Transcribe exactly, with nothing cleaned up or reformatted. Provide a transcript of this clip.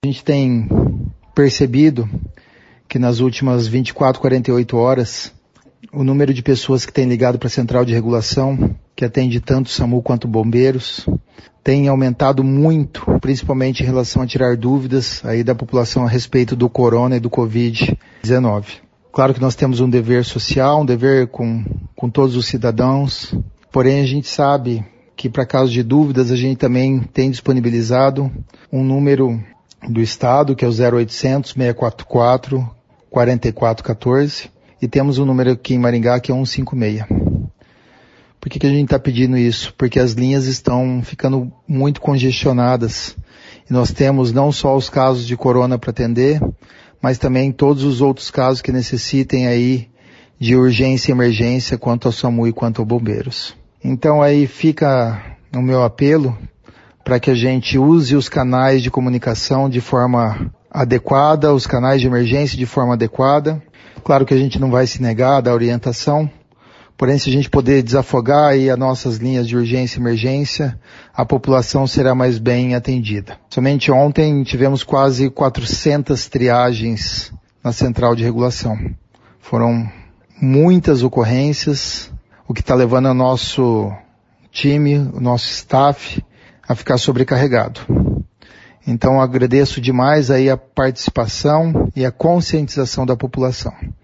A gente tem percebido que nas últimas vinte e quatro, quarenta e oito horas, o número de pessoas que têm ligado para a Central de Regulação, que atende tanto o SAMU quanto bombeiros, tem aumentado muito, principalmente em relação a tirar dúvidas aí da população a respeito do corona e do covid dezenove. Claro que nós temos um dever social, um dever com, com todos os cidadãos, porém a gente sabe que para caso de dúvidas a gente também tem disponibilizado um número do Estado, que é o zero oitocentos, seiscentos e quarenta e quatro, quarenta e quatro quatorze, e temos um número aqui em Maringá que é cento e cinquenta e seis. Por que que a gente está pedindo isso? Porque as linhas estão ficando muito congestionadas e nós temos não só os casos de corona para atender, mas também todos os outros casos que necessitem aí de urgência e emergência quanto ao SAMU e quanto aos bombeiros. Então aí fica o meu apelo para que a gente use os canais de comunicação de forma adequada, os canais de emergência de forma adequada. Claro que a gente não vai se negar a dar orientação, porém se a gente puder desafogar aí as nossas linhas de urgência e emergência, a população será mais bem atendida. Somente ontem tivemos quase quatrocentas triagens na Central de Regulação. Foram muitas ocorrências, o que está levando o nosso time, o nosso staff, a ficar sobrecarregado. Então agradeço demais aí a participação e a conscientização da população.